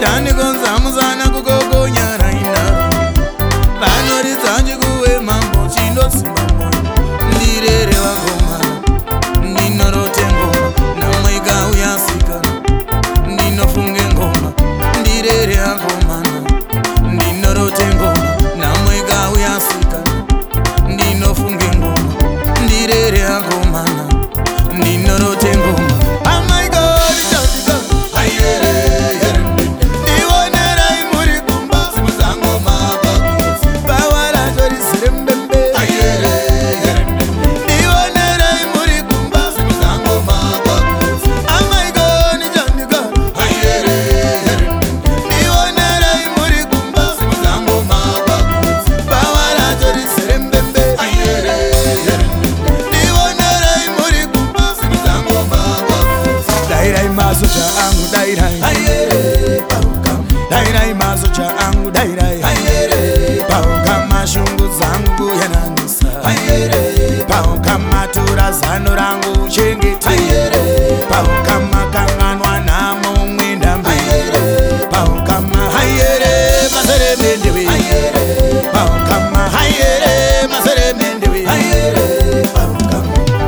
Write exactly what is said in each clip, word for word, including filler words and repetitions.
Tanigonza muzana kugogonya raina vanoridza njikuwe mambo chinosimba moyo ndirere vagoma ndinorote ngoma namwega uyasikana ndinofunge ngoma ndirere agomana ndinorote ngoma namwega uyasikana ndinofunge ngoma ndirere agomana ndinorote ngoma. Oh my God, Jessica, ayere masocha angu dairai ayere pauka dairai masocha angu dairai ayere pauka mashungu zangu yananisa ayere pauka matura zano rangu chengeti ayere pauka makanganwa namo mwenda ayere pauka mahayere masere mendewe ayere pauka mahayere masere mendewe ayere pauka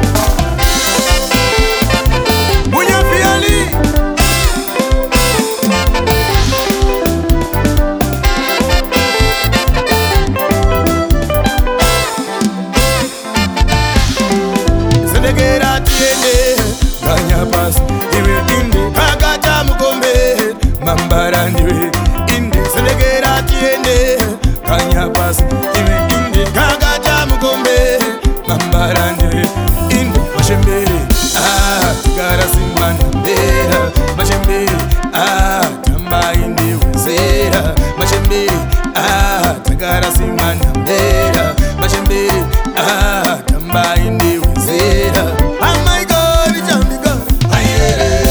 mambara ndiwe inde senegera tiende kanya bas iwe inde kagaja mukombe mambara ndiwe inde mashembere ah tigara simana bera mashembere ah tamba inde wezera mashembere ah tigara simana bera mashembere ah tamba inde wezera. Oh my God, Jamaica ayere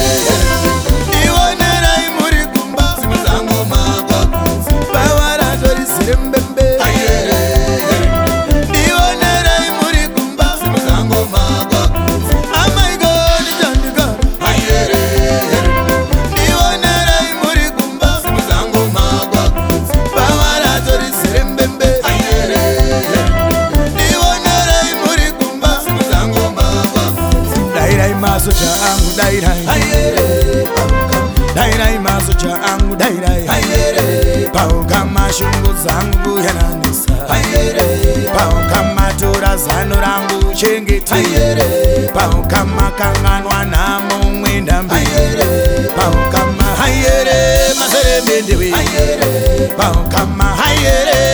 masocha angu dairai ayere pauka dairai masocha angu dairai ayere pauka mashungu zangu yananisa ayere pauka matura zano rangu chengeti ayere pauka makanganwa namo mwenda ayere pauka mahayere masere mendewe ayere pauka mahayere